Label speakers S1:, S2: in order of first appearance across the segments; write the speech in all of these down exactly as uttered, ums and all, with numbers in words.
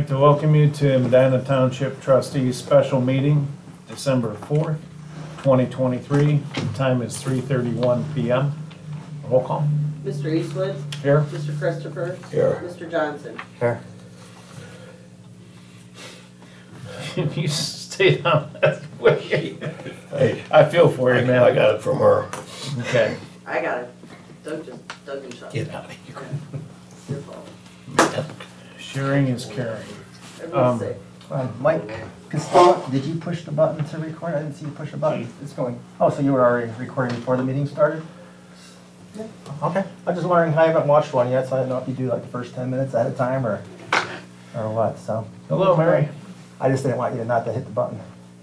S1: like to welcome you to Medina Township Trustees Special Meeting, December fourth, twenty twenty-three. The time is three thirty-one p m Roll call.
S2: Mister Eastwood?
S1: Here.
S2: Mister Christopher?
S3: Here.
S2: Mister Johnson?
S3: Here.
S1: Can you stay down that way?
S3: Hey,
S1: I feel for
S3: I
S1: you, man.
S3: I got it from her.
S1: Okay.
S2: I got it. Doug just, Doug and Chuck.
S3: Get out of here.
S2: It's your fault.
S1: Sharing is caring. Um,
S2: Everyone's sick.
S4: Uh, Mike Costello, did you push the button to record? I didn't see you push the button. It's going. Oh, so you were already recording before the meeting started? Yeah. Okay. I'm just wondering, I haven't watched one yet, so I don't know if you do like the first ten minutes at a time or, or what, so.
S1: Hello, Mary.
S4: I just didn't want you to not to hit the button.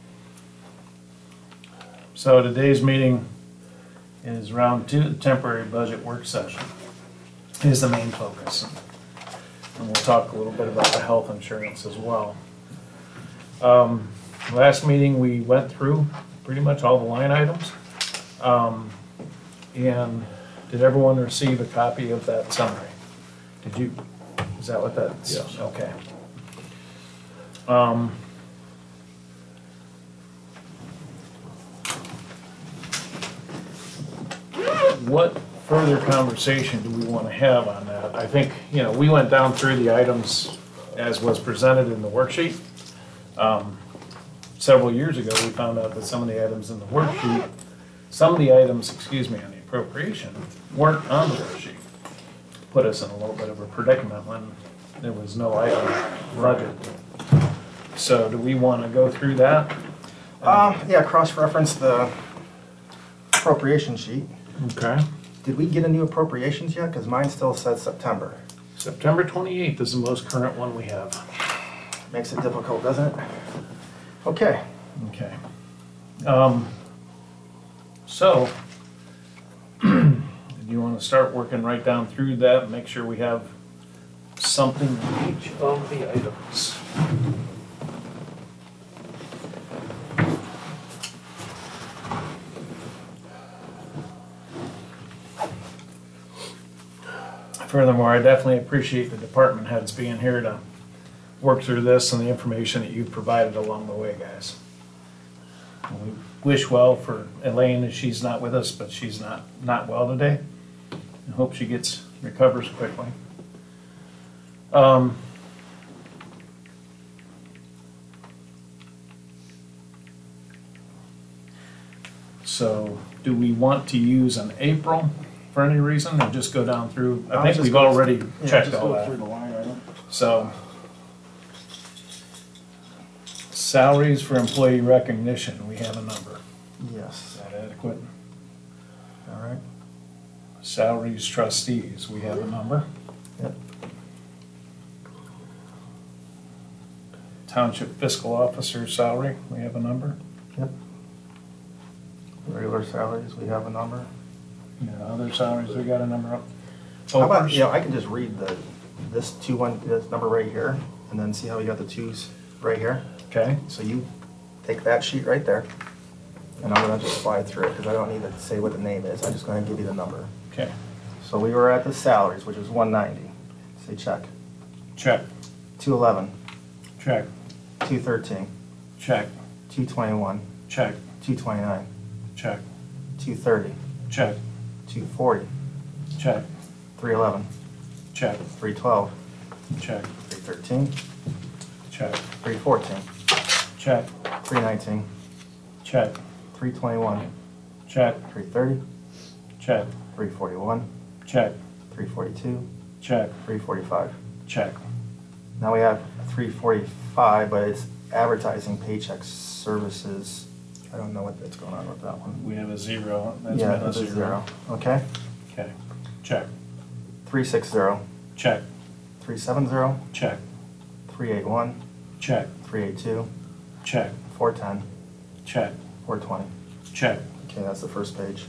S1: So today's meeting is round two, the temporary budget work session is the main focus. And we'll talk a little bit about the health insurance as well. Um, last meeting, we went through pretty much all the line items. Um, and did everyone receive a copy of that summary? Did you? Is that what that's?
S3: Yes.
S1: Okay. Um, what further conversation do we want to have on that? I think, you know, we went down through the items as was presented in the worksheet. Um, several years ago, we found out that some of the items in the worksheet, some of the items, excuse me, on the appropriation weren't on the worksheet. Put us in a little bit of a predicament when there was no item budget. So do we want to go through that?
S4: Um, yeah, cross-reference the appropriation sheet.
S1: Okay.
S4: Did we get a new appropriations yet? Because mine still says September.
S1: September twenty-eighth is the most current one we have.
S4: Makes it difficult, doesn't it? Okay.
S1: Okay. Um, so, do you want to start working right down through that, make sure we have something in each of the items? Furthermore, I definitely appreciate the department heads being here to work through this and the information that you've provided along the way, guys. And we wish well for Elaine as she's not with us, but she's not, not well today. I hope she gets, recovers quickly. Um, so, do we want to use an April for any reason, or just go down through? I
S4: I'll
S1: think
S4: just
S1: we've
S4: go-
S1: already
S4: Yeah,
S1: checked
S4: just
S1: all
S4: go
S1: that.
S4: through the line item.
S1: So, salaries for employee recognition, we have a number. Is
S4: Yes.
S1: that adequate?
S4: All right.
S1: Salaries trustees, we have a number.
S4: Yep.
S1: Township fiscal officer salary, we have a number.
S4: Yep. Regular salaries, we have a number.
S1: Yeah, other salaries, we got a number up.
S4: How about,
S1: Opers,
S4: you know, I can just read the, this two one, this number right here, and then see how we got the twos right here.
S1: Okay,
S4: So you take that sheet right there, and I'm gonna just slide through it, because I don't need to say what the name is, I'm just gonna give you the number.
S1: okay,
S4: So we were at the salaries, which was one ninety, say check.
S1: check,
S4: two eleven,
S1: check,
S4: two thirteen,
S1: check,
S4: two twenty-one,
S1: check,
S4: two twenty-nine,
S1: check,
S4: two thirty,
S1: check,
S4: two forty,
S1: check,
S4: three eleven,
S1: check,
S4: three twelve,
S1: check,
S4: three thirteen,
S1: check,
S4: three fourteen,
S1: check,
S4: three nineteen,
S1: check,
S4: three twenty-one,
S1: check,
S4: three thirty,
S1: check,
S4: three forty-one,
S1: check,
S4: three forty-two,
S1: check,
S4: three forty-five.
S1: check.
S4: Now we have three forty-five, but it's advertising paycheck services. I don't know what that's going on with that one.
S1: We have a zero, that's
S4: Yeah,
S1: been a
S4: that's a
S1: zero.
S4: zero. Okay.
S1: Okay, check,
S4: three sixty,
S1: check,
S4: three seventy,
S1: check,
S4: three eighty-one,
S1: check,
S4: three eighty-two,
S1: check,
S4: four ten,
S1: check,
S4: four twenty.
S1: check.
S4: Okay, that's the first page.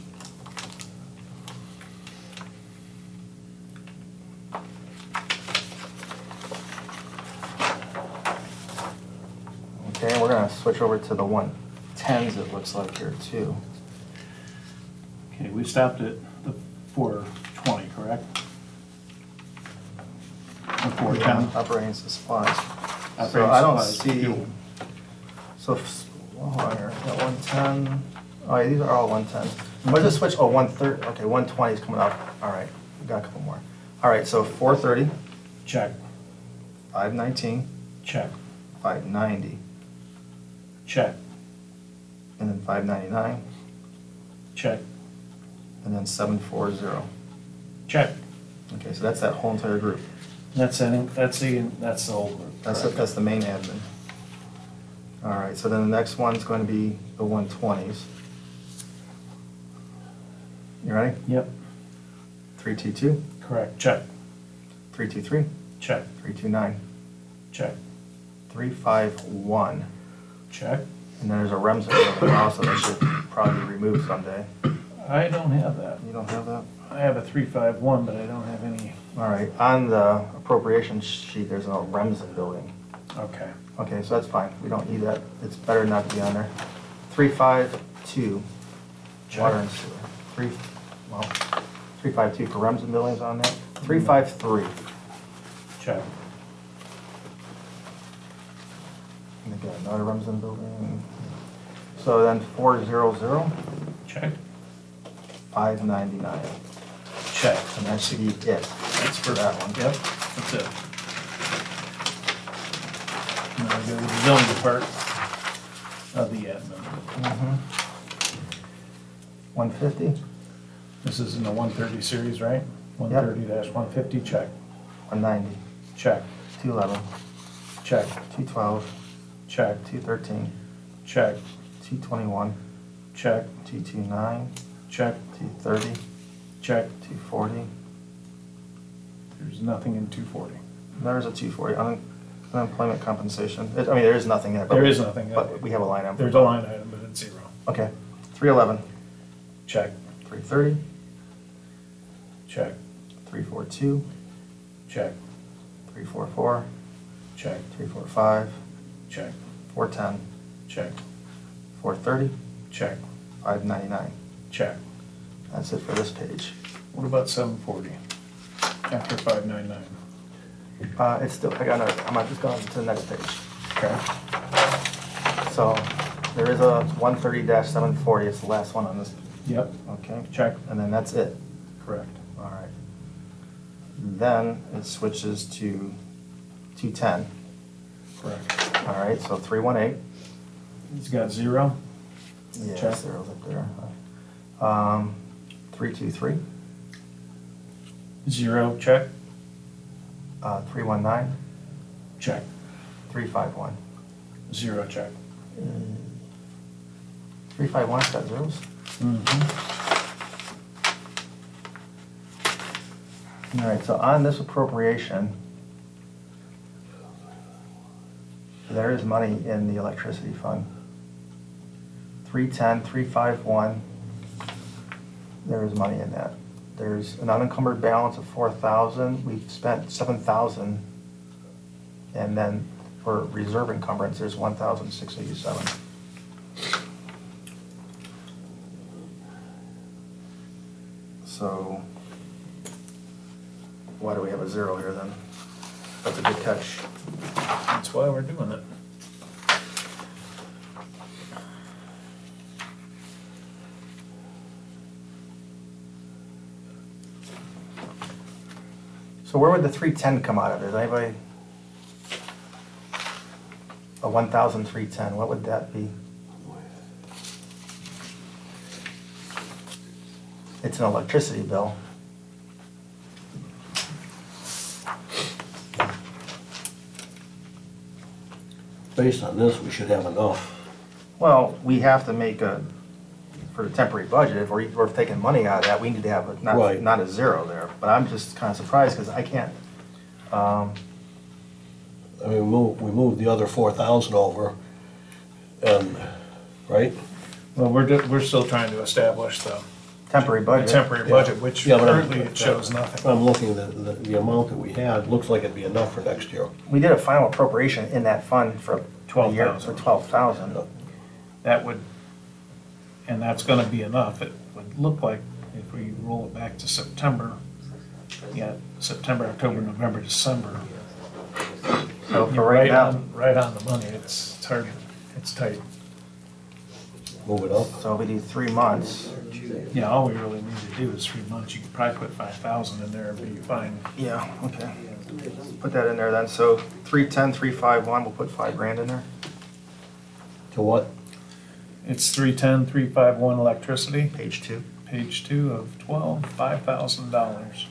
S4: Okay, we're gonna switch over to the one tens, it looks like here too.
S1: Okay, we stopped at the four twenty, correct? The four ten,
S4: Operating supplies. So I don't
S1: Operating supplies,
S4: see,
S1: fuel.
S4: so, f- hold on here, got one ten, oh, yeah, these are all one ten. What does it switch, oh, one thirty, okay, one twenty is coming up, all right, we got a couple more. All right, so four thirty,
S1: Check,
S4: five nineteen,
S1: check,
S4: five ninety,
S1: check,
S4: and then five ninety-nine,
S1: check,
S4: and then seven forty.
S1: check.
S4: Okay, so that's that whole entire group.
S1: That's it, that's the, that's the whole group.
S4: That's, it, that's the main admin. All right, so then the next one's going to be the one twenties. You ready?
S1: Yep,
S4: three two two,
S1: correct, check,
S4: three two three,
S1: check,
S4: three two nine,
S1: check,
S4: three five one.
S1: check.
S4: And then there's a REMS building also that should probably be removed someday.
S1: I don't have that.
S4: You don't have that?
S1: I have a three five one, but I don't have any,
S4: All right, on the appropriations sheet, there's a REMS building.
S1: okay.
S4: Okay, so that's fine, we don't need that, it's better not to be on there. three five two, water and sewer. Three, well, three five two for REMS and buildings on there. three five three,
S1: Check,
S4: and again, another REMS and building. So then four zero zero,
S1: check,
S4: five ninety-nine,
S1: check.
S4: and that should be it. That's for that one.
S1: Yep, that's it. Now we go to the zoning part of the admin.
S4: one fifty,
S1: This is in the one thirty series, right? one thirty one fifty, check,
S4: one ninety,
S1: check,
S4: two eleven,
S1: check,
S4: two twelve,
S1: check,
S4: two thirteen,
S1: check,
S4: two twenty-one,
S1: check,
S4: two twenty-nine,
S1: check,
S4: two thirty,
S1: check.
S4: two forty.
S1: There's nothing in two forty.
S4: There's a two forty, un- unemployment compensation. It- I mean, there is nothing there. but-
S1: There is nothing.
S4: But we have a line item.
S1: There's a line item, but it's zero.
S4: Okay, three eleven,
S1: Check,
S4: three thirty,
S1: check,
S4: three forty-two,
S1: check,
S4: three forty-four,
S1: check,
S4: three forty-five,
S1: check,
S4: four ten,
S1: check,
S4: four thirty,
S1: check,
S4: five ninety-nine.
S1: check.
S4: That's it for this page.
S1: What about seven forty? After five ninety-nine?
S4: Uh, it's still, I gotta, I'm not just going to the next page.
S1: Okay.
S4: So, there is a one thirty seven forty, it's the last one on this,
S1: Yep,
S4: okay?
S1: check,
S4: And then that's it.
S1: correct.
S4: All right. Then it switches to two ten.
S1: Correct.
S4: All right, so three one eight.
S1: It's got zero,
S4: Yeah,
S1: Check.
S4: zero's up there. Um, three two three,
S1: zero, check,
S4: uh, three one nine,
S1: check,
S4: three five one.
S1: zero, check.
S4: Three five one's got zeros?
S1: Mm-hmm.
S4: All right, so on this appropriation, there is money in the electricity fund. Three ten, three five one, there is money in that. There's an unencumbered balance of four thousand, we've spent seven thousand. And then for reserve encumbrance, there's one thousand six eighty-seven. So, why do we have a zero here then? That's a good catch.
S1: That's why we're doing it.
S4: So where would the three ten come out of? Is anybody? A one thousand three ten, what would that be? It's an electricity bill.
S3: Based on this, we should have enough.
S4: Well, we have to make a, for the temporary budget, if we're, if we're taking money out of that, we need to have a, not,
S3: Right.
S4: not a zero there. But I'm just kind of surprised because I can't, um,
S3: I mean, we moved, we moved the other four thousand over, and, right?
S1: Well, we're, do- we're still trying to establish the
S4: temporary
S1: the
S4: budget.
S1: temporary budget, which
S3: Yeah, but I'm-
S1: currently it shows nothing.
S3: I'm looking at the, the amount that we had, looks like it'd be enough for next year.
S4: We did a final appropriation in that fund for a year,
S1: twelve thousand.
S4: for twelve thousand.
S1: That would, and that's gonna be enough. It would look like if we roll it back to September, yeah, September, October, November, December.
S4: So for
S1: You're
S4: right
S1: right
S4: now,
S1: on, right on the money, it's, it's hard, it's tight.
S3: Move it up.
S4: so we do three months.
S1: Yeah, all we really need to do is three months, you could probably put five thousand in there and be fine.
S4: Yeah, okay. Put that in there then. So three ten, three five one, we'll put five grand in there.
S3: To what?
S1: It's three ten, three five one electricity,
S4: Page two.
S1: page two of twelve, five thousand dollars.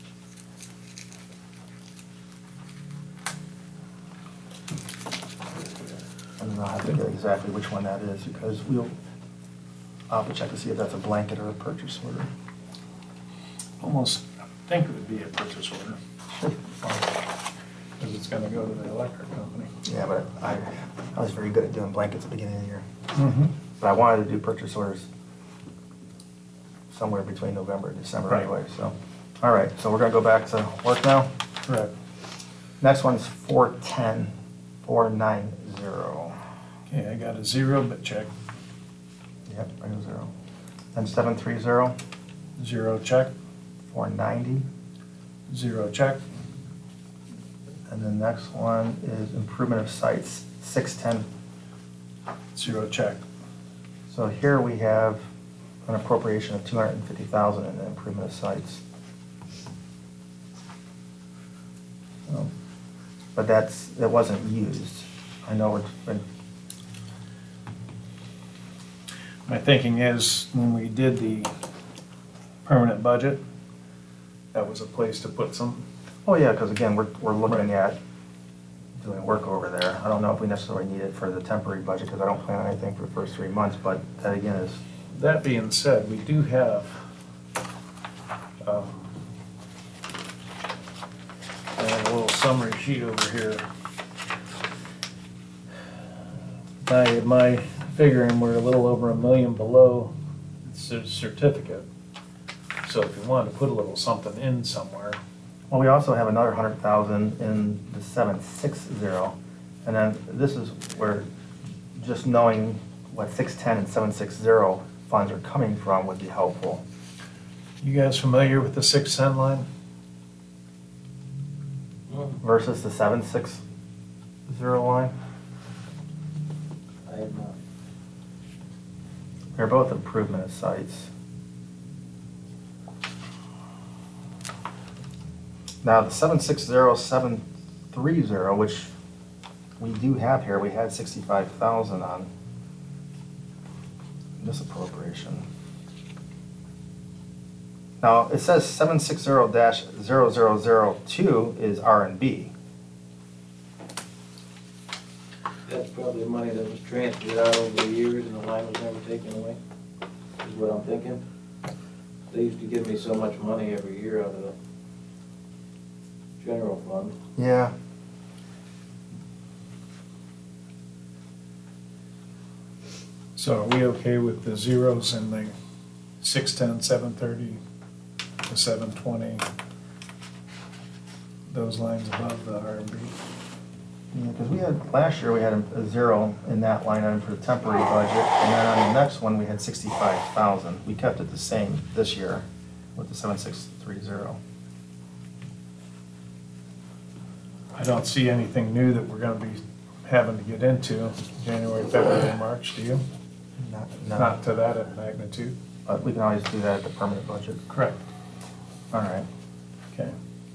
S4: And then I'll have to get exactly which one that is because we'll, I'll have to check to see if that's a blanket or a purchase order.
S1: Almost, I think it would be a purchase order, because it's gonna go to the electric company.
S4: Yeah, but I, I was very good at doing blankets at the beginning of the year.
S1: Mm-hmm.
S4: But I wanted to do purchase orders somewhere between November and December
S1: Right.
S4: anyway, so. All right, so we're gonna go back to work now.
S1: Correct.
S4: Next one's four ten, four nine zero.
S1: Okay, I got a zero, but check,
S4: Yep, right a zero. Then seven three zero,
S1: zero, check,
S4: four ninety.
S1: zero, check,
S4: And the next one is improvement of sites, six ten.
S1: zero, check.
S4: So here we have an appropriation of two hundred and fifty thousand in the improvement of sites. So, But that's, that wasn't used. I know it's been,
S1: My thinking is, when we did the permanent budget, that was a place to put some.
S4: oh yeah, because again, we're, we're looking
S1: Right.
S4: at doing work over there. I don't know if we necessarily need it for the temporary budget, because I don't plan on anything for the first three months, but that again is,
S1: That being said, we do have, um, I have a little summary sheet over here. My, my figuring, we're a little over a million below the certificate. So if you wanted to put a little something in somewhere,
S4: well, we also have another hundred thousand in the seven six zero. And then this is where just knowing what six ten and seven six zero funds are coming from would be helpful.
S1: you guys familiar with the six ten line?
S4: Versus the seven six zero line.
S5: I have not.
S4: They're both improvement of sites. Now, the seven six zero, seven three zero, which we do have here, we had sixty-five thousand on this appropriation. Now, it says seven six zero dash zero zero zero two is R and B.
S5: That's probably money that was transferred out over the years and the line was never taken away, is what I'm thinking. They used to give me so much money every year out of the general fund.
S4: Yeah.
S1: So are we okay with the zeros in the six ten, seven thirty, the seven twenty? Those lines above the R and B?
S4: Yeah, because we had, last year, we had a a zero in that line item for the temporary budget, and then on the next one, we had sixty-five thousand. We kept it the same this year with the seven six three zero.
S1: I don't see anything new that we're gonna be having to get into January, February, March, do you?
S4: Not,
S1: Not
S4: no,
S1: to that magnitude.
S4: but we can always do that at the permanent budget.
S1: Correct.
S4: All right.
S1: Okay.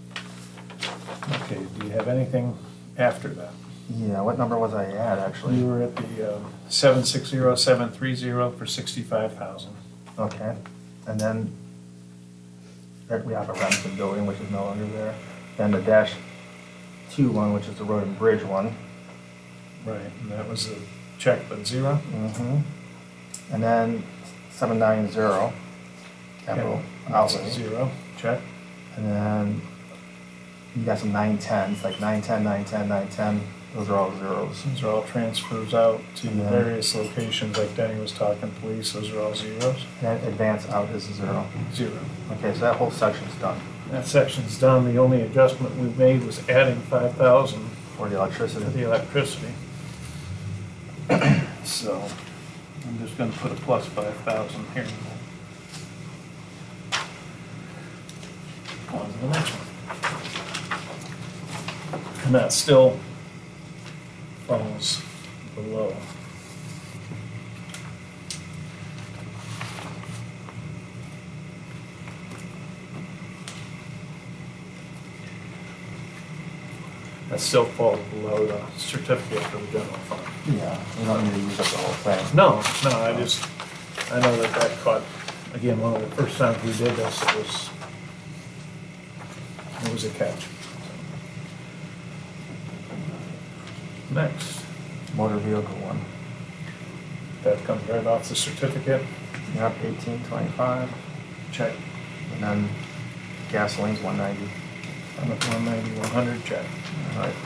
S1: Okay, do you have anything after that?
S4: Yeah, what number was I at, actually?
S1: You were at the uh, seven six zero, seven three zero for sixty-five thousand.
S4: Okay, and then there we have a Remsen building, which is no longer there. Then the dash two one, which is the road and bridge one.
S1: Right, and that was a check but zero?
S4: Mm-hmm. And then seven nine zero, capital
S1: Okay, that's a
S4: outlay.
S1: Zero, check.
S4: And then you got some nine tens, like nine ten, nine ten, nine ten. Those are all zeros.
S1: These are all transfers out to
S4: Yeah.
S1: various locations, like Denny was talking, police, those are all zeros?
S4: And then advance out is a zero.
S1: Zero.
S4: Okay, so that whole section's done
S1: That section's done, the only adjustment we made was adding five thousand
S4: for the
S1: to
S4: electricity.
S1: the electricity. So, I'm just gonna put a plus five thousand here. On to the next one. And that's still falls below. That still falls below the certificate for the general fund.
S4: Yeah, we don't need to use up the whole thing.
S1: No, no, I just, I know that that caught, again, one of the first times we did this, it was, it was a catch. Next,
S4: Motor vehicle one.
S1: that comes right off the certificate,
S4: Yep, eighteen twenty-five,
S1: check.
S4: and then gasoline's one ninety.
S1: On the one ninety, one hundred, check.
S4: All right.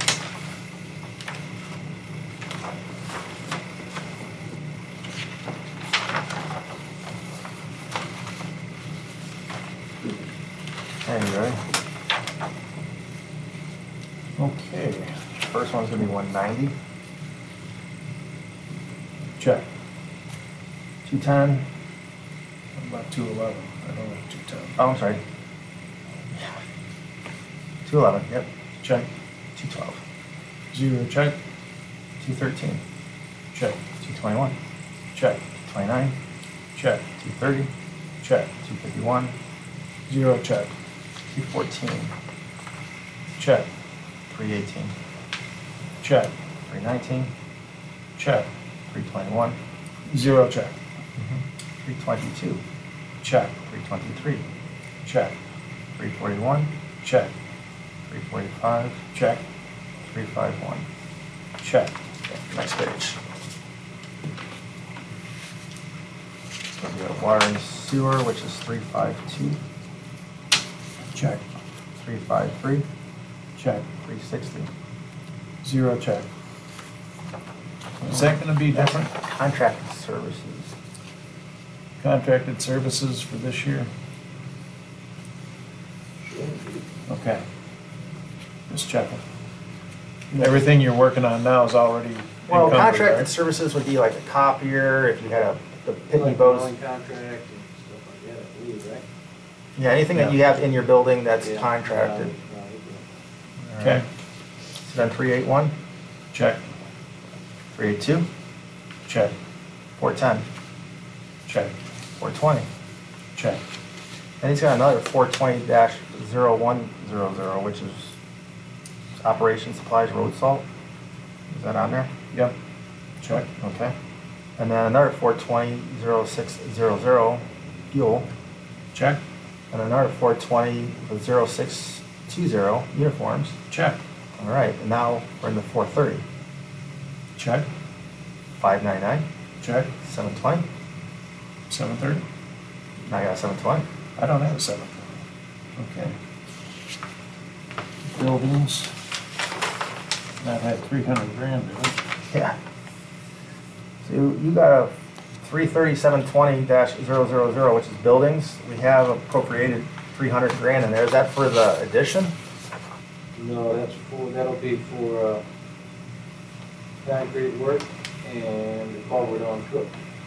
S4: Hey, you ready?
S1: Okay,
S4: First one's gonna be one ninety,
S1: check.
S4: two ten,
S1: What about two eleven? I don't have two ten.
S4: oh, I'm sorry. two eleven, yep,
S1: Check.
S4: two twelve,
S1: Zero, check.
S4: two thirteen,
S1: Check.
S4: two twenty-one,
S1: Check.
S4: twenty-nine,
S1: Check.
S4: two thirty,
S1: Check.
S4: two fifty-one,
S1: Zero, check.
S4: two fourteen,
S1: Check.
S4: three eighteen,
S1: Check.
S4: three nineteen,
S1: Check.
S4: three twenty-one,
S1: Zero, check.
S4: three twenty-two,
S1: Check.
S4: three twenty-three,
S1: Check.
S4: three forty-one,
S1: Check.
S4: three forty-five,
S1: Check.
S4: three fifty-one.
S1: Check.
S4: Next page. So we got water and sewer, which is three fifty-two,
S1: Check.
S4: three fifty-three,
S1: Check.
S4: three sixty.
S1: Zero, check. Is that gonna be different?
S4: Contracted services.
S1: Contracted services for this year? Okay. Just checking. Everything you're working on now is already
S4: Well,
S1: encumbered,
S4: contracted
S1: right?
S4: services would be like a copier, if you had a, the Pitney
S5: Like
S4: Bowes.
S5: mowing contract and stuff like that, I believe, right?
S4: Yeah, anything that
S1: Yeah.
S4: you have in your building that's
S5: Yeah.
S4: contracted.
S5: Right, right.
S1: Okay,
S4: So then three eighty-one,
S1: check,
S4: three eighty-two,
S1: check,
S4: four ten,
S1: check,
S4: four twenty.
S1: check.
S4: And he's got another four twenty dash zero one zero zero, which is operation supplies road salt. Is that on there?
S1: Yep, check,
S4: Okay. And then another four twenty zero six zero zero fuel,
S1: check,
S4: and another four twenty zero six two zero uniforms.
S1: check,
S4: All right, and now we're in the four thirty,
S1: check,
S4: five ninety-nine,
S1: check,
S4: seven twenty.
S1: seven thirty?
S4: Now I got seven twenty.
S1: I don't have a seven thirty. Okay. Buildings. That had three hundred grand in it.
S4: Yeah. So you you got a three thirty-seven twenty dash zero zero zero, which is buildings. We have appropriated three hundred grand in there. Is that for the addition?
S5: No, that's for, that'll be for, uh, concrete work and the culvert on Cook.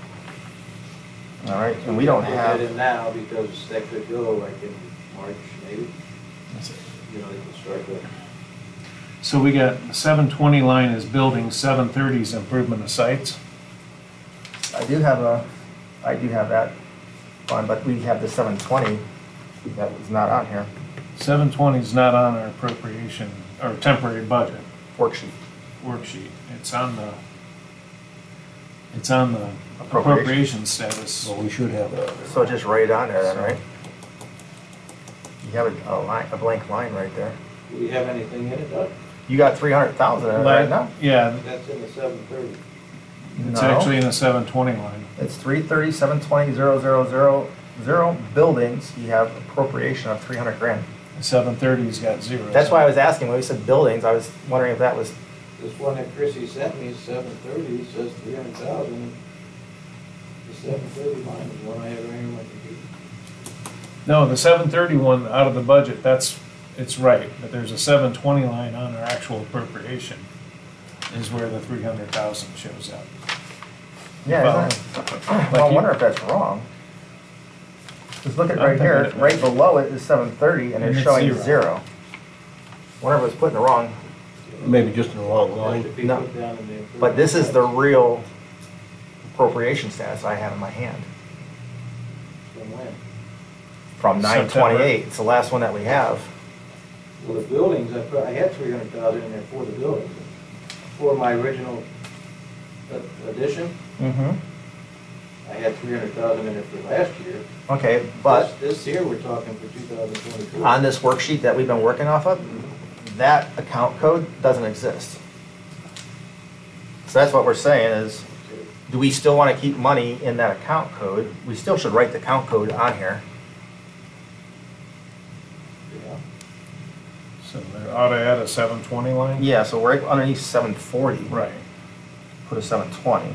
S4: All right, and we don't
S5: Put
S4: have,
S5: that in now because that could go like in March, maybe, you know, they can start that.
S1: So we got the seven twenty line is buildings, seven thirty is improvement of sites.
S4: I do have a, I do have that fund, but we have the seven twenty that was not on here,
S1: seven twenty is not on our appropriation, or temporary budget
S4: worksheet.
S1: worksheet. It's on the, it's on the
S4: Appropriation.
S1: appropriation status.
S3: Well, we should have that on there.
S4: So just right on there then, right? You have a, a line, a blank line right there.
S5: Do we have anything in it, Doug?
S4: You got three hundred thousand in it right now?
S1: Yeah,
S5: That's in the seven thirty.
S1: it's
S4: No.
S1: actually in the seven twenty line.
S4: It's three thirty, seven twenty, zero, zero, zero, zero, buildings, you have appropriation of three hundred grand.
S1: The seven thirty's got zero.
S4: That's why I was asking, when we said buildings, I was wondering if that was,
S5: This one that Chrissy sent me, seven thirty, says three hundred thousand. The seven thirty line is one I have right here on my computer.
S1: No, the seven thirty one out of the budget, that's, it's right, but there's a seven twenty line on our actual appropriation is where the three hundred thousand shows up.
S4: yeah, isn't it? Well, I
S1: you-
S4: wonder if that's wrong. Just look at
S1: I'm
S4: right here,
S1: thinking it
S4: right
S1: might be.
S4: below it is seven thirty, and
S1: And
S4: it's
S1: it's
S4: showing
S1: zero.
S4: zero. Wonder if it was put in the wrong,
S3: maybe just in the wrong
S5: That
S3: line.
S5: should be
S4: No.
S5: put down in the improvement.
S4: But this is the real appropriation status I have in my hand.
S5: From when?
S4: From nine
S1: September.
S4: twenty-eight, it's the last one that we have.
S5: Well, the buildings, I put, I had three hundred thousand in there for the buildings. For my original a- addition,
S4: Mm-hmm.
S5: I had three hundred thousand in there for last year.
S4: Okay, but
S5: This this year, we're talking for two thousand twenty-four.
S4: on this worksheet that we've been working off of, that account code doesn't exist. So that's what we're saying is, do we still want to keep money in that account code? We still should write the account code on here.
S5: Yeah.
S1: So they ought to add a seven twenty line?
S4: Yeah, so right underneath seven forty,
S1: Right.
S4: put a seven twenty.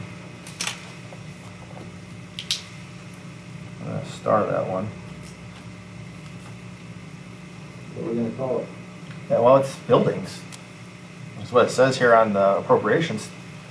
S4: Uh, Start of that one.
S5: What are we gonna call it?
S4: Yeah, well, it's buildings. That's what it says here on the appropriations.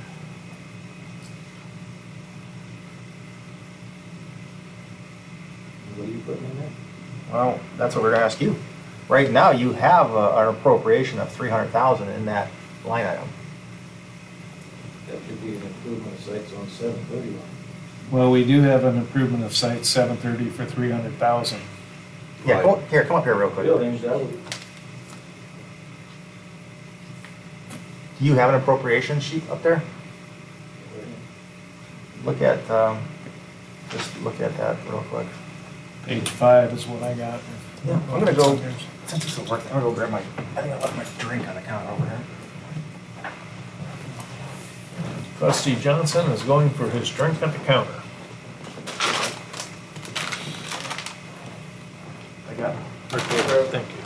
S5: What are you putting in there?
S4: Well, that's what we're gonna ask you. Right now, you have a- an appropriation of three hundred thousand in that line item.
S5: That should be an improvement of sites on seven thirty-one.
S1: Well, we do have an improvement of site seven thirty for three hundred thousand.
S4: Yeah, come, up- here, come up here real quick.
S5: Buildings, that would,
S4: Do you have an appropriation sheet up there? Look at, um, just look at that real quick.
S1: Page five is what I got.
S4: Yeah, I'm gonna go, since this will work, I'm gonna go grab my, I think I left my drink on the counter over here.
S1: Trustee Johnson is going for his drink at the counter.
S4: I got it.
S1: Thank you.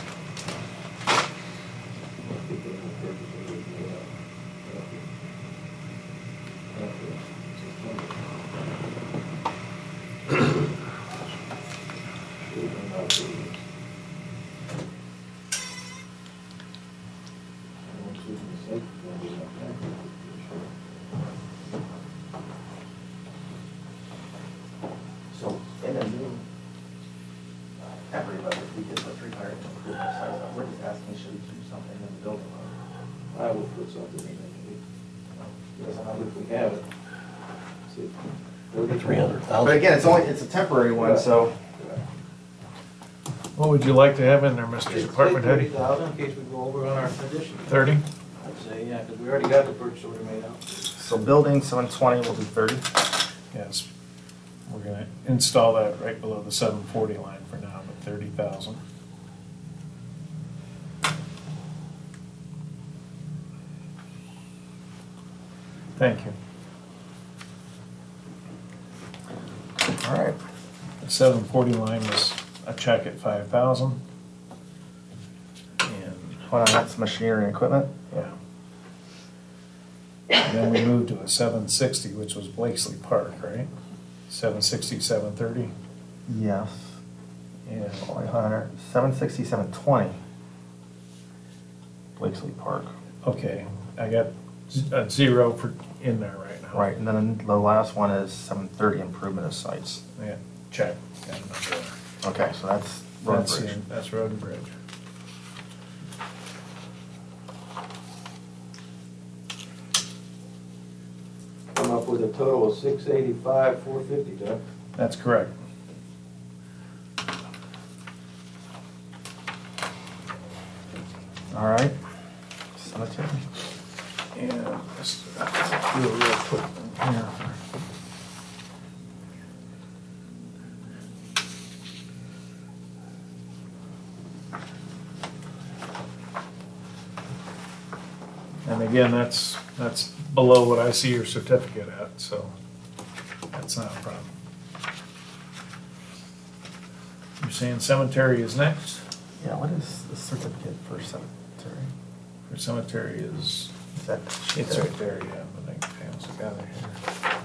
S4: So, in the new, temporary budget, we did the three hundred to improve our size. We're just asking, should we do something in the building?
S5: I will put something in there. Yes, if we have it. See,
S3: Three hundred
S4: But
S3: thousand.
S4: again, it's only, it's a temporary one, so.
S1: What would you like to have in there, Mister
S5: Just
S1: Department
S5: thirty
S1: Head?
S5: thousand in case we go over on our addition.
S1: Thirty?
S5: I'd say, yeah, because we already got the purchase order made out.
S4: So building seven twenty will be thirty.
S1: Yes. We're gonna install that right below the seven forty line for now, but thirty thousand. Thank you.
S4: All right.
S1: The seven forty line was a check at five thousand. And,
S4: Hold on, that's machinery and equipment.
S1: yeah. And then we moved to a seven sixty, which was Blakesley Park, right? Seven sixty, seven thirty,
S4: Yes.
S1: and
S4: Only hundred, seven sixty, seven twenty. Blakesley Park.
S1: okay, I got z- a zero for, in there right now.
S4: Right, and then the last one is seven thirty improvement of sites.
S1: Yeah, check. Got a number there.
S4: Okay, so that's road and
S1: That's,
S4: bridge.
S1: in- that's road and bridge.
S5: Come up with a total of six eighty-five, four fifty, Doug.
S1: That's correct.
S4: All right. Cemetery.
S1: And let's do a real quick one here. And again, that's, that's below what I see your certificate at, so that's not a problem. You're saying cemetery is next?
S4: Yeah, what is the certificate for cemetery?
S1: Or cemetery is,
S4: Is that?
S1: it's right there, yeah, I think Pam's got it here.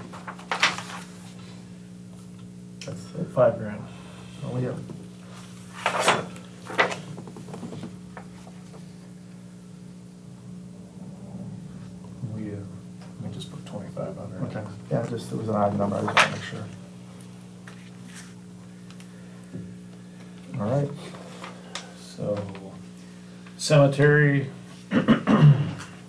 S4: That's it.
S1: Five grand.
S4: Oh, yeah.
S1: We, uh, we just put twenty-five hundred.
S4: Okay. Yeah, just, it was an odd number, I just want to make sure. All right.
S1: So cemetery,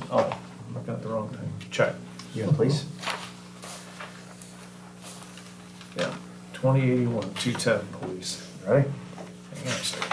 S1: Oh, I'm looking at the wrong thing. Check.
S4: You in, please?
S1: Yeah. Twenty eighty-one, two ten, police.
S4: Ready?
S1: Hang on a second.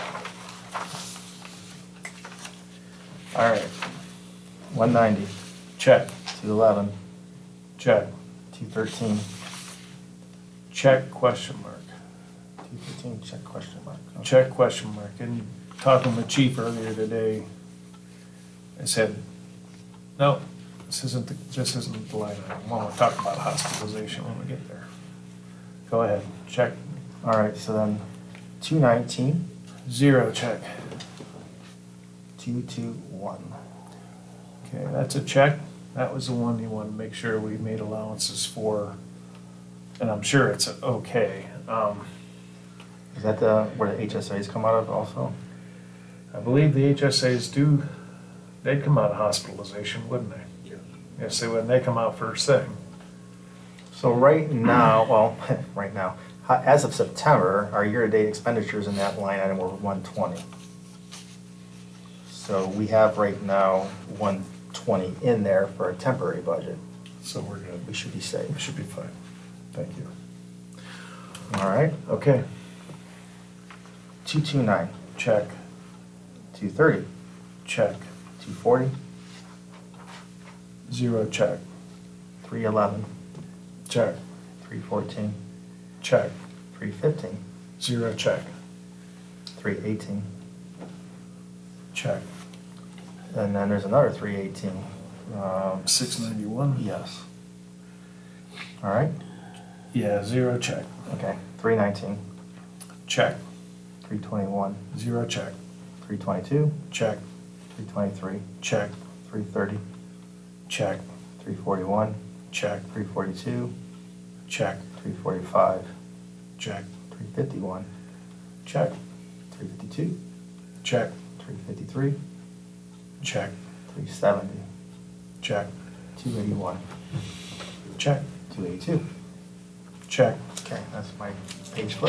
S4: All right. one ninety,
S1: Check,
S4: two eleven,
S1: check,
S4: two thirteen,
S1: check, question mark.
S4: two fifteen, check question mark. Okay.
S1: Check, question mark. And talking with Chief earlier today, I said, no, this isn't, the this isn't the line item. I want to talk about hospitalization when we get there. Go ahead, check.
S4: All right, so then two nineteen,
S1: Zero, check.
S4: two two one.
S1: Okay, that's a check. That was the one you want to make sure we made allowances for, and I'm sure it's okay. Um,
S4: Is that the, where the H S As come out of also?
S1: I believe the H S As do, they'd come out of hospitalization, wouldn't they?
S3: Yeah.
S1: Yes, they would. They come out first thing.
S4: So right now, well, right now, ho- as of September, our year-to-date expenditures in that line item were one twenty. So we have right now one twenty in there for a temporary budget.
S1: So we're good.
S4: We should be
S1: We
S4: safe.
S1: should be fine. Thank you.
S4: All right,
S1: Okay,
S4: two two nine,
S1: check,
S4: two thirty,
S1: check,
S4: two forty,
S1: zero, check,
S4: three eleven,
S1: check,
S4: three fourteen,
S1: check,
S4: three fifteen,
S1: zero, check,
S4: three eighteen,
S1: check.
S4: and then there's another three eighteen. Um,
S1: Six ninety-one?
S4: Yes. All right,
S1: Yeah, zero, check,
S4: okay, three nineteen,
S1: check,
S4: three twenty-one,
S1: zero, check,
S4: three twenty-two,
S1: check,
S4: three twenty-three,
S1: check,
S4: three thirty,
S1: check,
S4: three forty-one,
S1: check,
S4: three forty-two,
S1: check,
S4: three forty-five,
S1: check,
S4: three fifty-one,
S1: check,
S4: three fifty-two,
S1: check,
S4: three fifty-three,
S1: check,
S4: three seventy,
S1: check,
S4: two eighty-one,
S1: check,
S4: two eighty-two.
S1: check.
S4: Okay, that's my page flip.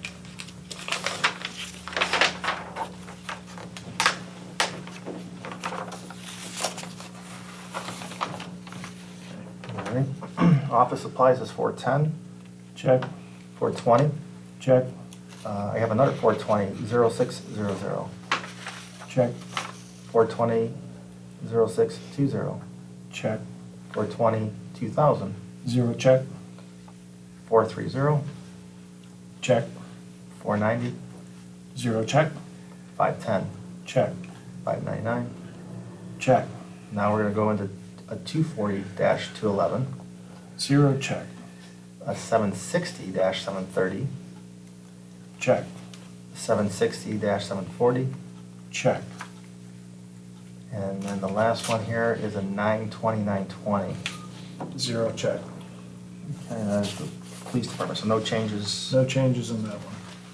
S4: All right. Office supplies is four ten,
S1: Check,
S4: four twenty.
S1: check,
S4: Uh, I have another four twenty, zero six zero zero.
S1: check,
S4: four twenty, zero six two zero.
S1: check,
S4: four twenty, two thousand.
S1: zero, check,
S4: four thirty,
S1: check,
S4: four ninety,
S1: zero, check,
S4: five ten,
S1: check,
S4: five ninety-nine.
S1: check,
S4: Now we're gonna go into a two forty two eleven,
S1: zero, check,
S4: a seven sixty seven thirty,
S1: check,
S4: seven sixty seven forty,
S1: check,
S4: and then the last one here is a nine twenty-nine twenty.
S1: zero, check.
S4: Okay, that's the police department, so no changes.
S1: No changes in that one.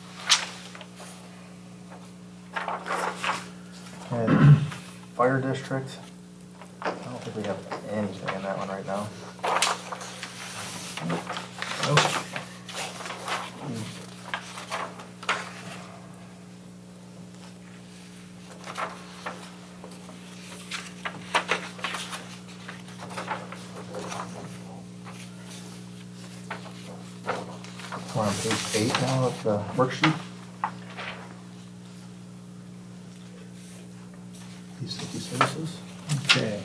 S4: Okay, fire district, I don't think we have anything in that one right now.
S1: Nope.
S4: We're on page eight now of the worksheet. These safety services.
S1: Okay.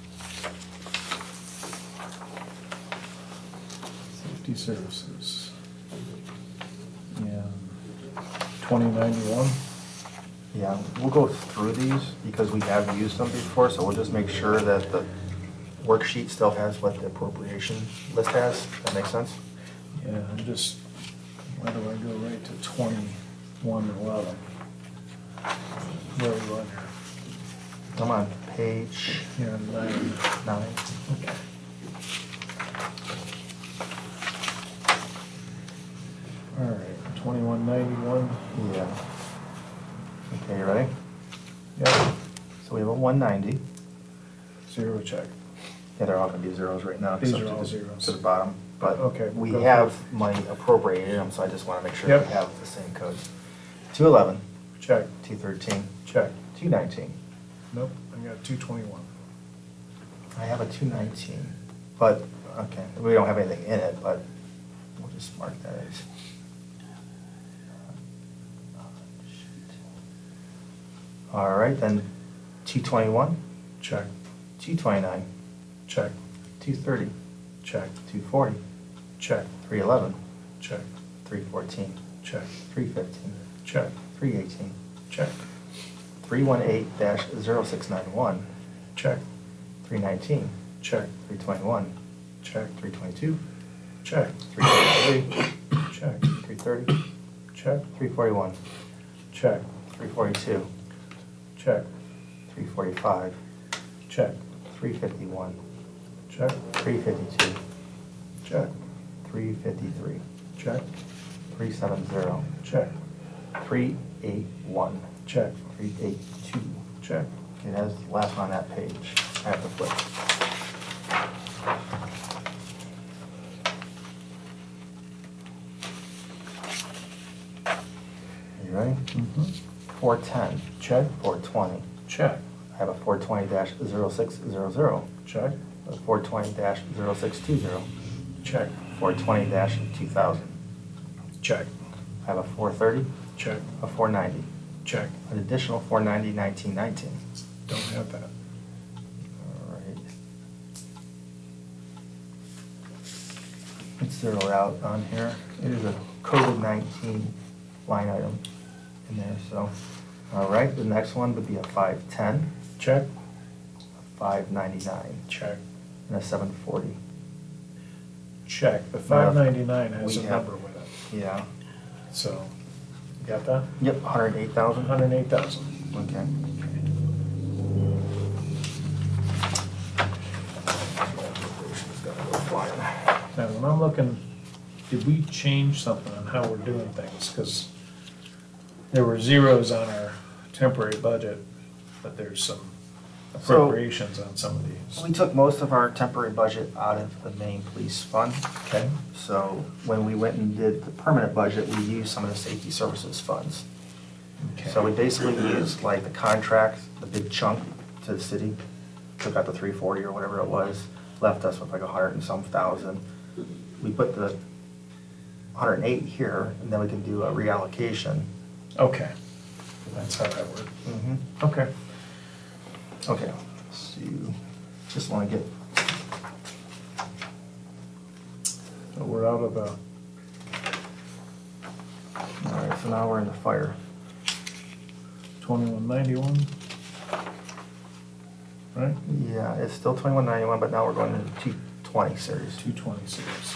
S1: Safety services. Yeah. Twenty ninety-one?
S4: Yeah, we'll go through these because we have used them before, so we'll just make sure that the worksheet still has what the appropriation list has. That makes sense?
S1: Yeah, I'm just, why do I go right to twenty-one eleven? Where are we going here?
S4: I'm on page
S1: Here, nine.
S4: nine.
S1: Okay. All right, twenty-one ninety-one.
S4: Yeah. Okay, you ready?
S1: Yeah.
S4: So we have a one ninety.
S1: Zero check.
S4: Yeah, they're all gonna be zeros right now.
S1: These
S4: except
S1: are
S4: to
S1: all
S4: the-
S1: zeros.
S4: To the bottom, but
S1: Okay,
S4: we
S1: go
S4: have
S1: for
S4: money appropriated them, so I just wanna make sure
S1: Yep.
S4: we have the same codes. Two eleven,
S1: Check,
S4: two thirteen,
S1: check.
S4: two nineteen,
S1: Nope, I got two twenty-one.
S4: I have a two nineteen, but, okay, we don't have anything in it, but we'll just mark that as. All right, then two twenty-one,
S1: Check,
S4: two twenty-nine,
S1: check,
S4: two thirty,
S1: check,
S4: two forty,
S1: check,
S4: three eleven,
S1: check,
S4: three fourteen,
S1: check,
S4: three fifteen,
S1: check,
S4: three eighteen,
S1: check,
S4: three eighteen dash zero six nine one,
S1: check,
S4: three nineteen,
S1: check,
S4: three twenty-one,
S1: check,
S4: three twenty-two,
S1: check,
S4: three thirty-three,
S1: check,
S4: three thirty,
S1: check,
S4: three forty-one,
S1: check,
S4: three forty-two,
S1: check,
S4: three forty-five,
S1: check,
S4: three fifty-one,
S1: check,
S4: three fifty-two,
S1: check,
S4: three fifty-three,
S1: check,
S4: three seventy,
S1: check,
S4: three eighty-one,
S1: check,
S4: three eighty-two.
S1: check.
S4: Okay, that's the last one on that page. I have to flip. You ready?
S1: Mm-hmm.
S4: four ten,
S1: Check,
S4: four twenty.
S1: check,
S4: I have a four twenty dash zero six zero zero,
S1: check,
S4: a four twenty dash zero six two zero,
S1: check,
S4: four twenty dash two thousand.
S1: check,
S4: I have a four thirty,
S1: check,
S4: a four ninety,
S1: check.
S4: an additional four ninety nineteen nineteen.
S1: Don't have that.
S4: All right. Let's zero out on here. It is a COVID nineteen line item in there, so. All right, the next one would be a five ten,
S1: Check,
S4: a five ninety-nine,
S1: check,
S4: and a seven forty.
S1: check. The five ninety-nine has
S4: We
S1: a
S4: have-
S1: number with it,
S4: Yeah.
S1: so, you got that?
S4: Yep, one hundred eight thousand.
S1: One hundred eight thousand.
S4: Okay.
S1: Now, when I'm looking, did we change something on how we're doing things? Because there were zeros on our temporary budget, but there's some
S4: So-
S1: appropriations on some of these.
S4: We took most of our temporary budget out of the main police fund.
S1: Okay,
S4: So when we went and did the permanent budget, we used some of the safety services funds.
S1: okay.
S4: So we basically used like the contract, the big chunk to the city, took out the three forty or whatever it was, left us with like a hundred and some thousand. We put the hundred and eight here, and then we can do a reallocation.
S1: Okay, that's how that worked. Okay.
S4: Okay, so you just want to get,
S1: So we're out of the,
S4: all right, so now we're in the fire.
S1: twenty-one ninety-one. Right?
S4: Yeah, it's still twenty-one ninety-one, but now we're going into two twenty series.
S1: two twenty-six.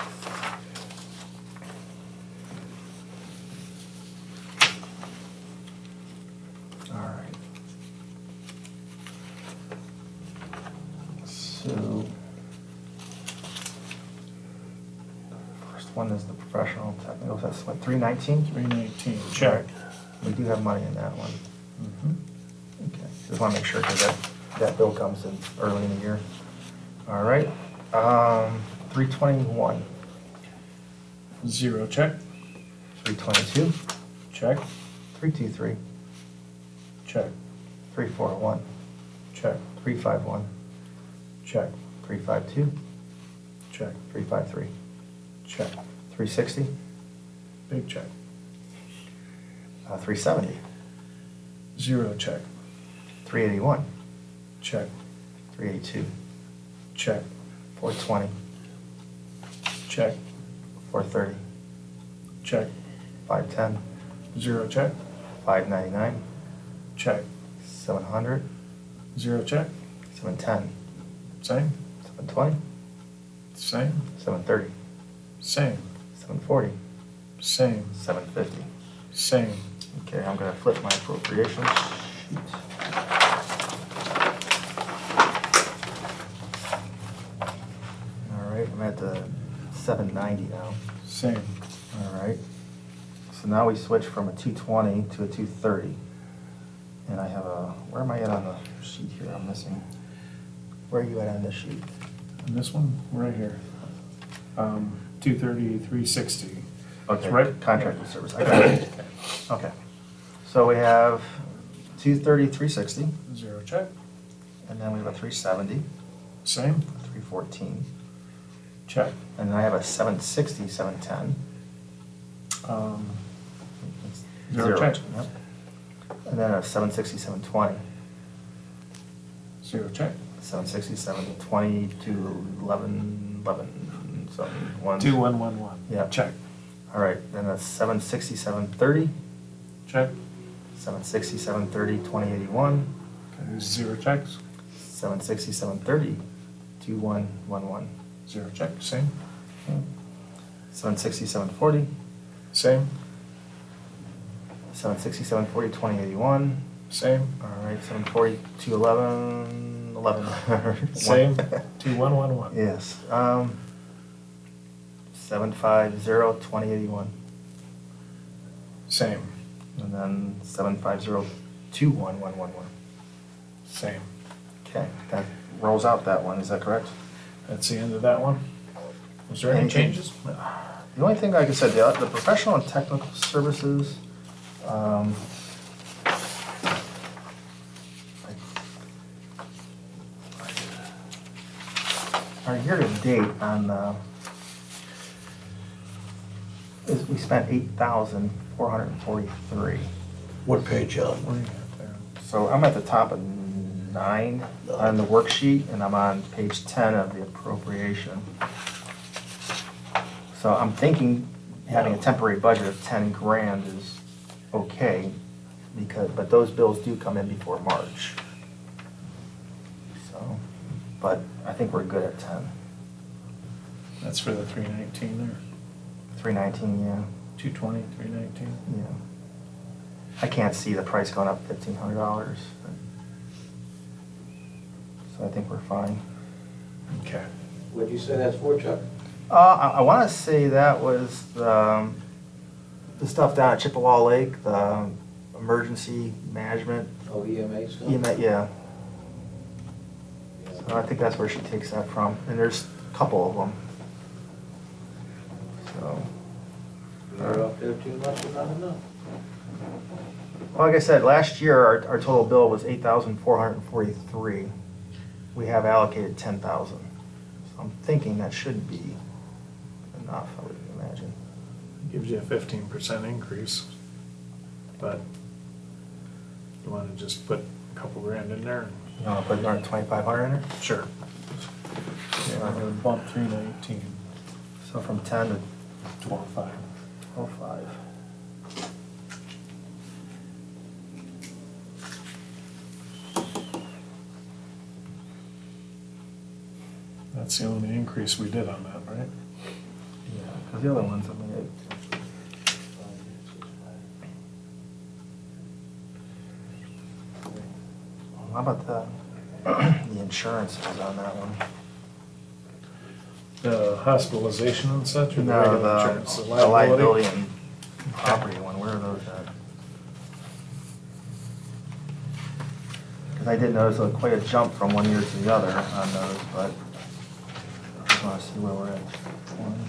S4: All right. So, first one is the professional technical, that's what, three nineteen?
S1: three nineteen, check.
S4: We do have money in that one.
S1: Mhm.
S4: Okay, just want to make sure, because that, that bill comes in early in the year. All right, um, three twenty-one,
S1: Zero, check,
S4: three twenty-two,
S1: check,
S4: three twenty-three,
S1: check,
S4: three forty-one,
S1: check,
S4: three fifty-one,
S1: check,
S4: three fifty-two,
S1: check,
S4: three fifty-three,
S1: check.
S4: three sixty,
S1: Big check.
S4: uh, three seventy,
S1: Zero, check,
S4: three eighty-one,
S1: check,
S4: three eighty-two,
S1: check,
S4: four twenty,
S1: check,
S4: four thirty,
S1: check.
S4: five ten,
S1: Zero, check,
S4: five ninety-nine,
S1: check.
S4: seven hundred,
S1: Zero, check.
S4: seven ten,
S1: Same,
S4: seven twenty,
S1: same,
S4: seven thirty,
S1: same,
S4: seven forty,
S1: same,
S4: seven fifty.
S1: same.
S4: Okay, I'm gonna flip my appropriations sheet. All right, I'm at the seven ninety now.
S1: Same.
S4: All right. So now we switch from a two twenty to a two thirty. And I have a, where am I at on the sheet here? I'm missing. Where are you at on this sheet?
S1: And this one, right here. Um, two thirty, three sixty.
S4: Okay,
S1: right.
S4: contracted service. I got it. Okay. So we have two thirty, three sixty,
S1: Zero, check,
S4: and then we have a three seventy,
S1: Same,
S4: three fourteen.
S1: check.
S4: And I have a seven sixty, seven ten.
S1: Um, Zero check.
S4: Yep. And then a seven sixty, seven twenty.
S1: Zero check.
S4: seven sixty, seven twenty, two eleven, eleven, something, one.
S1: Two one one one.
S4: Yeah.
S1: Check.
S4: All right, then that's seven sixty, seven thirty,
S1: Check.
S4: seven sixty, seven thirty, twenty eighty-one,
S1: Okay, zero checks.
S4: seven sixty, seven thirty, two one one one,
S1: Zero check. Same.
S4: seven sixty, seven forty,
S1: Same.
S4: seven sixty, seven forty, twenty eighty-one.
S1: Same.
S4: All right, seven forty, two eleven, eleven.
S1: Same. Two one one one.
S4: Yes, um, seven five zero, twenty eighty-one,
S1: Same.
S4: and then seven five zero, two one one one one.
S1: Same.
S4: Okay, that rolls out that one, is that correct?
S1: That's the end of that one. Was there any
S4: Anything?
S1: changes?
S4: The only thing, like I said, the, the professional and technical services, um, our year-to-date on, uh, is, we spent eight thousand four hundred and forty-three.
S3: What page, John?
S1: What do you got there?
S4: So I'm at the top of nine on the worksheet, and I'm on page ten of the appropriation. So I'm thinking having a temporary budget of ten grand is okay, because, but those bills do come in before March. So, but I think we're good at ten.
S1: That's for the three nineteen there.
S4: Three nineteen, yeah,
S1: Two twenty, three nineteen.
S4: yeah. I can't see the price going up fifteen hundred dollars. So I think we're fine.
S1: Okay.
S5: What'd you say that's for, Chuck?
S4: Uh, I, I wanna say that was, um, the stuff down at Chippewa Lake, the um, emergency management.
S5: Oh, E M A stuff?
S4: E M A, yeah. So I think that's where she takes that from, and there's a couple of them. So,
S5: You're up there too much or not enough?
S4: well, like I said, last year, our, our total bill was eight thousand four hundred and forty-three. We have allocated ten thousand. So I'm thinking that should be enough, I would imagine.
S1: Gives you a fifteen percent increase. But you wanna just put a couple grand in there?
S4: You wanna put another twenty-five hundred in there?
S1: Sure. Yeah, I'm gonna bump three nineteen,
S4: So from ten to
S1: twelve five.
S4: oh five.
S1: That's the only increase we did on that, right?
S4: Yeah, because the other ones, I mean, it, how about the, the insurance is on that one?
S1: The hospitalization and such, or the
S4: No,
S1: regular
S4: the,
S1: insurance?
S4: the liability and property one, where are those at? Because I did notice a- quite a jump from one year to the other on those, but I just want to see where we're at. One.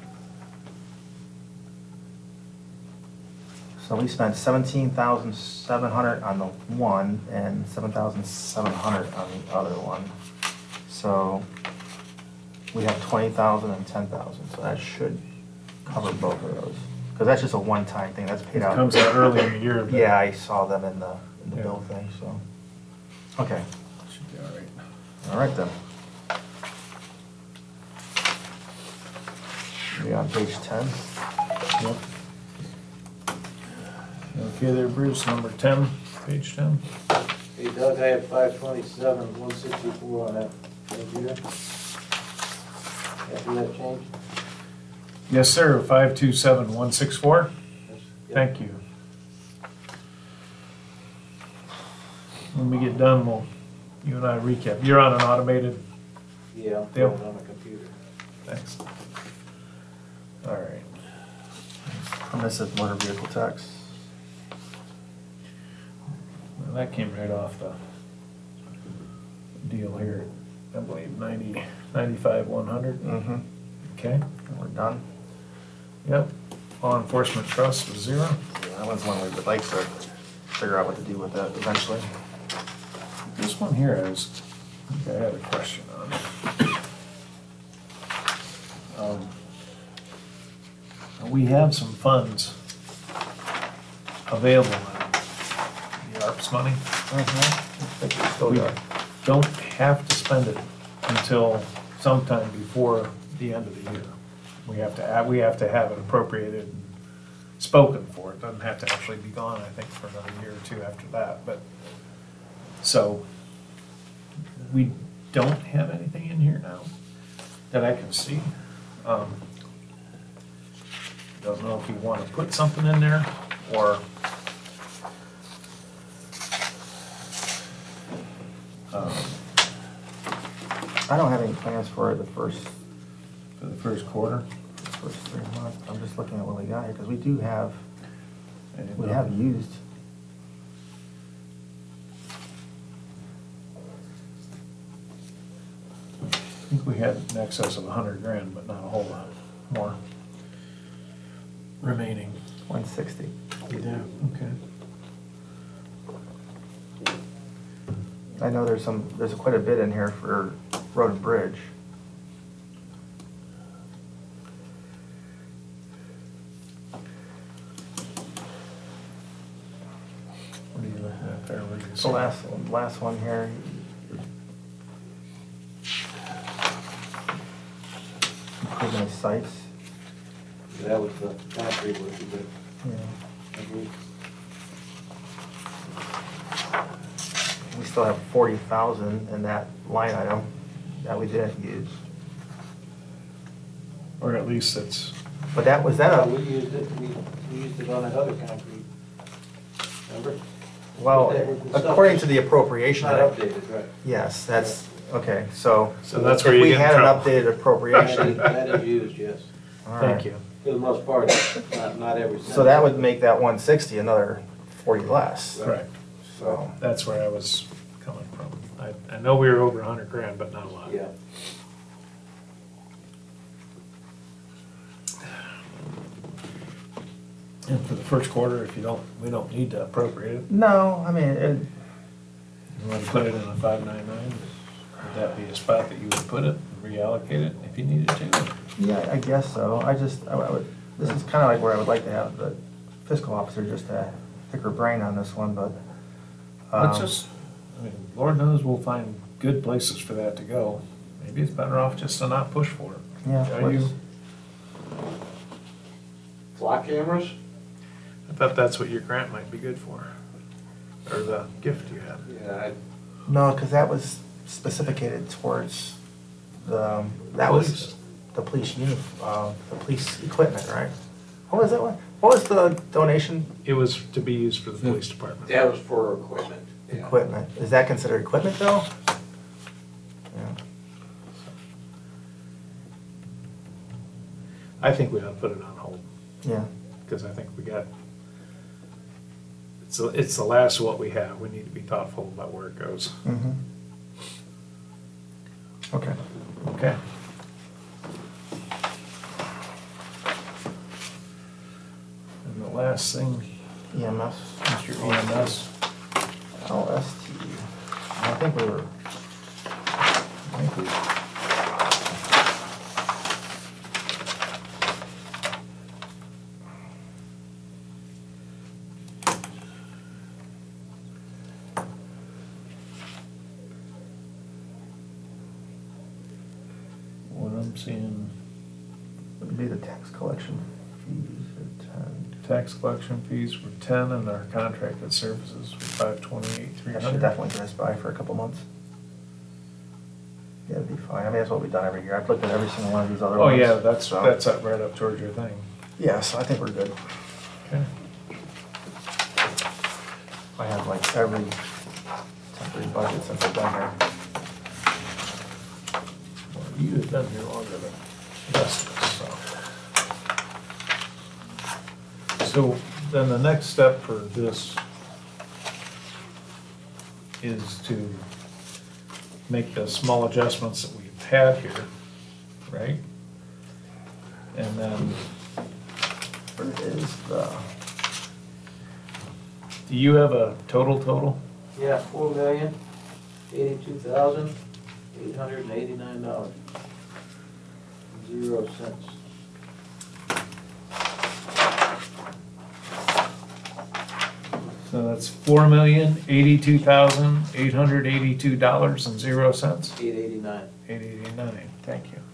S4: So we spent seventeen thousand seven hundred on the one and seven thousand seven hundred on the other one. So we have twenty thousand and ten thousand, so that should cover both of those. Because that's just a one-time thing, that's paid
S1: It
S4: out.
S1: comes out early in the year. but-
S4: Yeah, I saw them in the, in the
S1: Yeah.
S4: bill thing, so. Okay,
S1: Should be all right.
S4: all right then. We on page ten?
S1: Yep. Okay there, Bruce, number ten, page ten.
S5: Hey Doug, I had five twenty-seven, one sixty-four on that. Thank you. After that change?
S1: Yes, sir, five two seven one six four.
S5: That's-
S1: Thank you. When we get done, we'll, you and I recap. You're on an automated,
S5: Yeah, I'm
S1: Yep.
S5: doing it on the computer.
S1: thanks. All right.
S4: And this is motor vehicle tax.
S1: Well, that came right off the deal here, I believe ninety, ninety-five, one hundred.
S4: Mm-hmm.
S1: Okay,
S4: We're done.
S1: yep. Law enforcement trust was zero.
S4: Yeah, that one's one we would like to figure out what to do with that eventually.
S1: This one here is, I think I had a question on. we have some funds available now, the A R P S money.
S4: Still
S1: We
S4: got-
S1: don't have to spend it until sometime before the end of the year. We have to, add- we have to have it appropriated and spoken for. It doesn't have to actually be gone, I think, for another year or two after that, but, so, we don't have anything in here now that I can see. Um, Don't know if you want to put something in there, or um,
S4: I don't have any plans for the first,
S1: for the first quarter.
S4: the first three months. I'm just looking at what we got here, because we do have,
S1: And,
S4: we
S1: uh,
S4: have used.
S1: I think we had in excess of a hundred grand, but not a whole lot more remaining.
S4: one sixty.
S1: Yeah, okay.
S4: I know there's some, there's quite a bit in here for road and bridge.
S1: What are you looking at there? Where do you see
S4: The
S1: it?
S4: last, one- last one here. Improvement of sites.
S5: That was the concrete work you did.
S4: Yeah.
S5: Agreed.
S4: We still have forty thousand in that line item that we didn't use.
S1: Or at least it's,
S4: But that, was that
S5: Uh, We
S4: a,
S5: used it, we, we used it on that other concrete. Remember?
S4: well,
S5: With that- with the stuff
S4: according to the
S5: It's
S4: appropriation.
S5: not updated, right?
S4: Yes, that's, okay, so.
S1: so that's where you
S4: if
S1: get in
S4: we had an
S1: trouble.
S4: updated
S5: That
S4: appropriation.
S5: is- that is used, yes.
S4: all
S1: Thank
S4: right.
S1: you.
S5: For the most part, not, not every cent.
S4: So that would make that one sixty another forty less,
S1: Right,
S4: so.
S1: that's where I was coming from. I, I know we were over a hundred grand, but not a lot.
S5: Yeah.
S1: And for the first quarter, if you don't, we don't need to appropriate it.
S4: No, I mean, it,
S1: You want to put it in a five nine nine? Would that be a spot that you would put it, reallocate it if you needed to?
S4: yeah, I guess so. I just, I I would, this is kind of like where I would like to have the fiscal officer just to pick her brain on this one, but.
S1: Let's
S4: um,
S1: just, I mean, Lord knows we'll find good places for that to go. Maybe it's better off just to not push for it.
S4: Yeah.
S1: Are you,
S4: let's-
S5: Flock cameras?
S1: I thought that's what your grant might be good for, or the gift you had.
S5: Yeah, I,
S4: No, because that was specificated towards the, um, that
S1: Police.
S4: was the police uni, uh, the police equipment, right? What was that one? What was the donation
S1: It was to be used for the police department.
S5: that was for equipment. yeah.
S4: equipment? Is that considered equipment though? Yeah.
S1: I think we ought to put it on hold,
S4: Yeah.
S1: because I think we got, it's, it's the last of what we have. We need to be thoughtful about where it goes.
S4: Mm-hmm. Okay.
S1: Okay. And the last thing,
S4: E M S.
S1: Mister E M S,
S4: L S T. I think we were,
S1: I think we, what I'm seeing,
S4: would be the tax collection fees at ten.
S1: tax collection fees were ten and our contracted services were five twenty-eight, three
S4: That
S1: hundred.
S4: should definitely get us by for a couple months. Yeah, it'd be fine. I mean, that's what we've done every year. I've looked at every single one of these other
S1: Oh,
S4: ones.
S1: yeah, that's,
S4: so-
S1: that's up right up towards your thing.
S4: Yeah, so I think we're good.
S1: Okay.
S4: I have like every temporary budget since I've been here.
S1: Well, you have been here longer than the rest of us, so. So then the next step for this is to make the small adjustments that we've had here, right? And then,
S4: Where is the,
S1: do you have a total total?
S5: Yeah, four million, eighty-two thousand, eight hundred and eighty-nine dollars. Zero cents.
S1: So that's four million, eighty-two thousand, eight hundred eighty-two dollars and zero cents.
S5: Eight eighty-nine.
S1: Eight eighty-nine, thank you.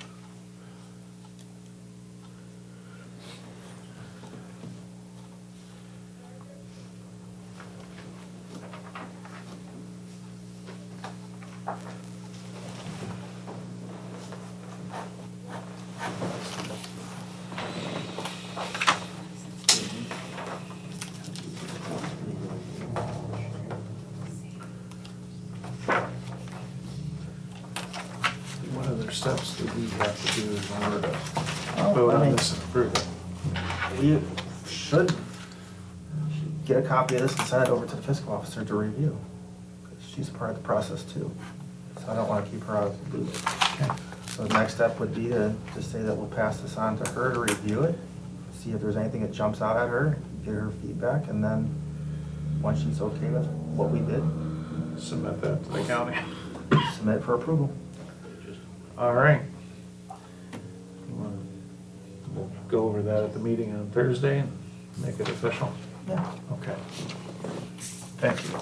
S1: What other steps do we have to do in order to
S4: Oh,
S1: vote
S4: I
S1: on
S4: mean-
S1: this and approve it?
S4: We should get a copy of this and send it over to the fiscal officer to review. 'Cause she's part of the process too. So I don't want to keep her out of the loop. So the next step would be to, to say that we'll pass this on to her to review it, see if there's anything that jumps out at her, get her feedback, and then, once she's okay with what we did,
S1: Submit that to the county.
S4: submit for approval.
S1: All right. You wanna- We'll go over that at the meeting on Thursday and make it official.
S4: Yeah.
S1: Okay. Thank you.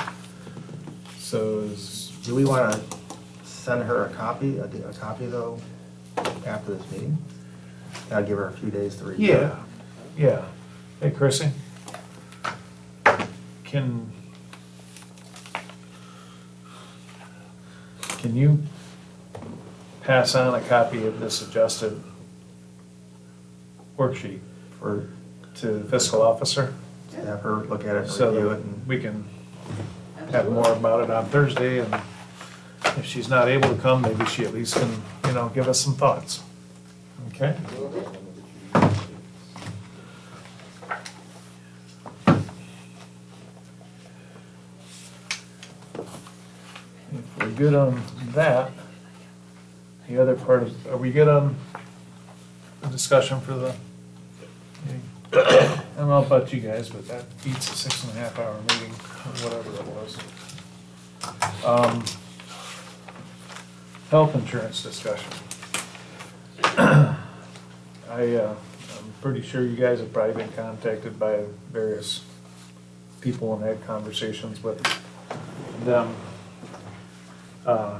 S1: So is,
S4: Do we want to send her a copy, a, a copy though, after this meeting? I'll give her a few days to review it.
S1: yeah, yeah. Hey, Chrissy? Can, can you pass on a copy of this adjusted worksheet
S4: For,
S1: to the fiscal officer?
S4: to have her look at it and
S1: So
S4: review it
S1: that
S4: and.
S1: we can have more about it on Thursday, and if she's not able to come, maybe she at least can, you know, give us some thoughts. Okay? If we're good on that, the other part is, are we good on the discussion for the, I don't know about you guys, but that beats a six and a half hour meeting, or whatever it was. Um, Health insurance discussion. I, uh, I'm pretty sure you guys have probably been contacted by various people and had conversations with them. Uh,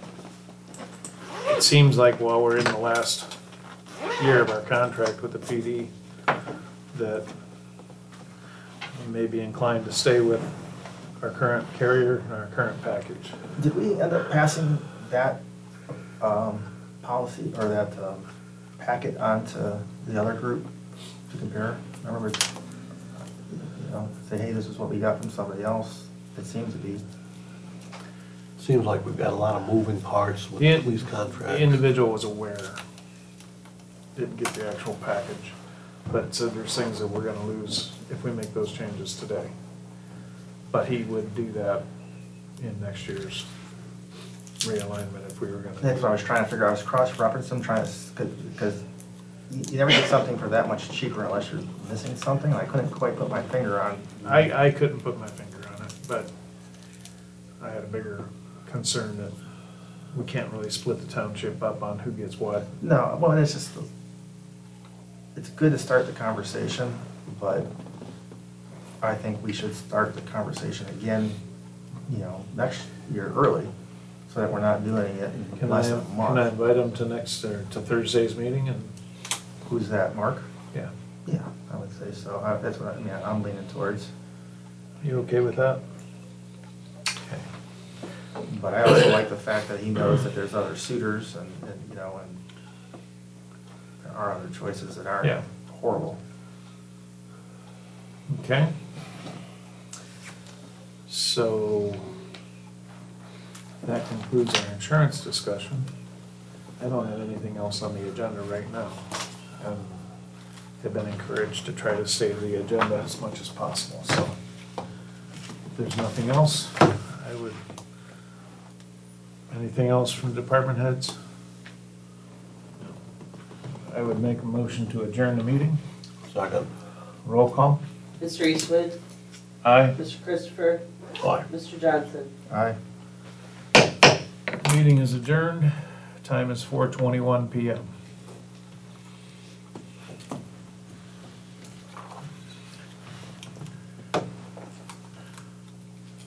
S1: It seems like while we're in the last year of our contract with the P D, that we may be inclined to stay with our current carrier and our current package.
S4: Did we end up passing that um, policy or that um, packet on to the other group to compare? I remember, you know, say, hey, this is what we got from somebody else. It seems to be.
S3: Seems like we've got a lot of moving parts with
S1: The
S3: the police
S1: The
S3: contract.
S1: individual was aware, didn't get the actual package, but said there's things that we're gonna lose if we make those changes today. But he would do that in next year's realignment if we were gonna.
S4: That's what I was trying to figure out. I was cross-referencing, trying to, because you you never get something for that much cheaper unless you're missing something. I couldn't quite put my finger on.
S1: I, I couldn't put my finger on it, but I had a bigger concern that we can't really split the township up on who gets what.
S4: No, well, it's just, it's good to start the conversation, but I think we should start the conversation again, you know, next year early, so that we're not doing it in
S1: Can I,
S4: less than a
S1: can I
S4: month.
S1: invite him to next, or to Thursday's meeting and,
S4: Who's that, Mark?
S1: yeah,
S4: Yeah, I would say so. I- That's what I mean, I'm leaning towards.
S1: you okay with that? Okay.
S4: But I also like the fact that he knows that there's other suitors and, and, you know, and there are other choices that aren't
S1: Yeah.
S4: horrible.
S1: Okay. So that concludes our insurance discussion. I don't have anything else on the agenda right now. And have been encouraged to try to stay to the agenda as much as possible, so if there's nothing else, I would, anything else from department heads? I would make a motion to adjourn the meeting.
S3: Second.
S1: Roll call.
S2: Mister Eastwood,
S1: Aye.
S2: Mister Christopher,
S3: Aye.
S2: Mister Johnson.
S4: Aye.
S1: Meeting is adjourned. Time is four twenty-one P M